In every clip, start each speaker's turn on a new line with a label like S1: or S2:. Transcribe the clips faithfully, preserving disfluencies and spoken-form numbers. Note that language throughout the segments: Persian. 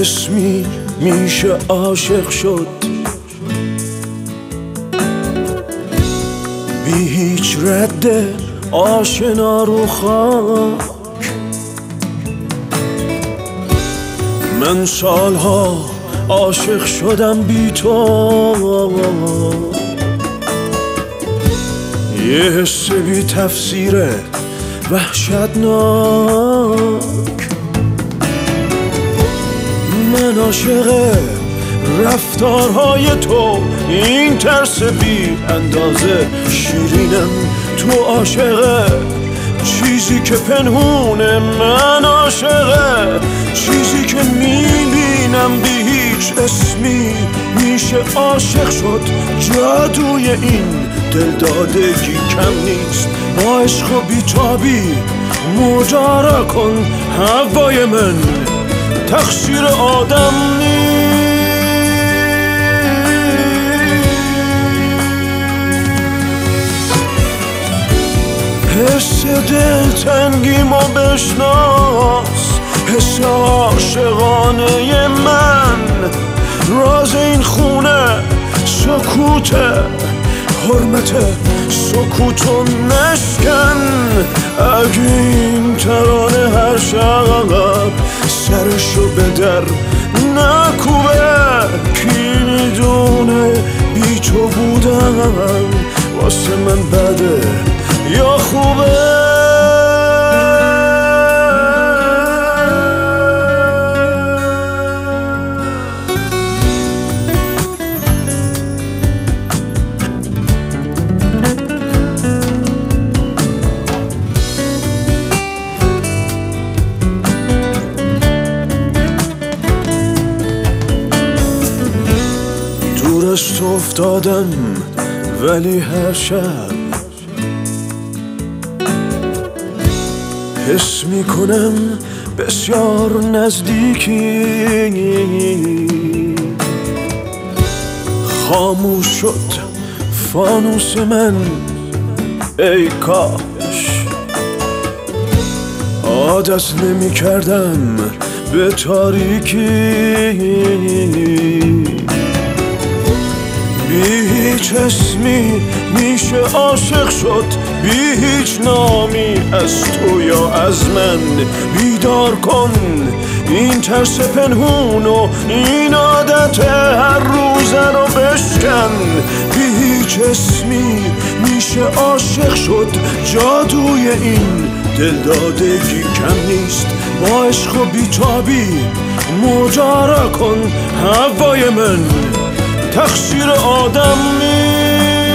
S1: اسمی میشه عاشق شد بی هیچ رد آشنا رو خاک. من سالها عاشق شدم بی تو، یه حس بی تفسیره وحشتناک. من عاشق رفتارهای تو، این ترس بی اندازه شیرینم. تو عاشق چیزی که پنهونه، من عاشق چیزی که میبینم. بی هیچ اسمی میشه عاشق شد، جادوی این دلدادگی کم نیست. با عشق و بیتابی مجارا کن هوای من، تقصیر آدم نیست. حس دلتنگیمو بشناس، حس عاشقانه من. راز این خونه سکوته، حرمت سکوتو نشکن. اگه این ترانه هر شب سرشو به در نکوبه، کی میدونه بی تو بودن واسه من بده یا خوبه. دور از تو افتادم ولی هر شب حس میکنم بسیار نزدیکی. خاموش شد فانوس من، ای کاش عادت نمی کردم به تاریکی. بی هیچ اسمی میشه عاشق شد، بی هیچ نامی از تو یا از من. بیدار کن این ترس پنهون و این عادت هر روزه رو بشکن. بی هیچ اسمی میشه عاشق شد، جادوی این دلدادگی کم نیست. با عشق و بیتابی مجارا کن هوای من، تقصیر آدم نیست.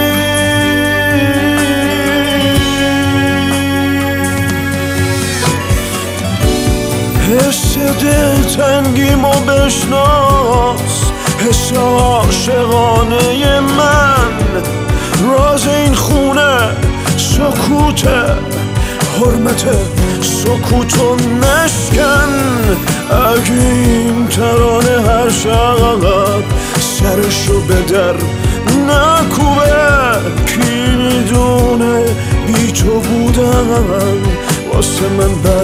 S1: حس دلتنگیمو بشناس، حس عاشقانه من. راز این خونه سکوته، حرمت سکوتو نشکن. اگه این ترانه هر شب سرشو به در نکوبه، کی میدونه بی تو بودن واسه من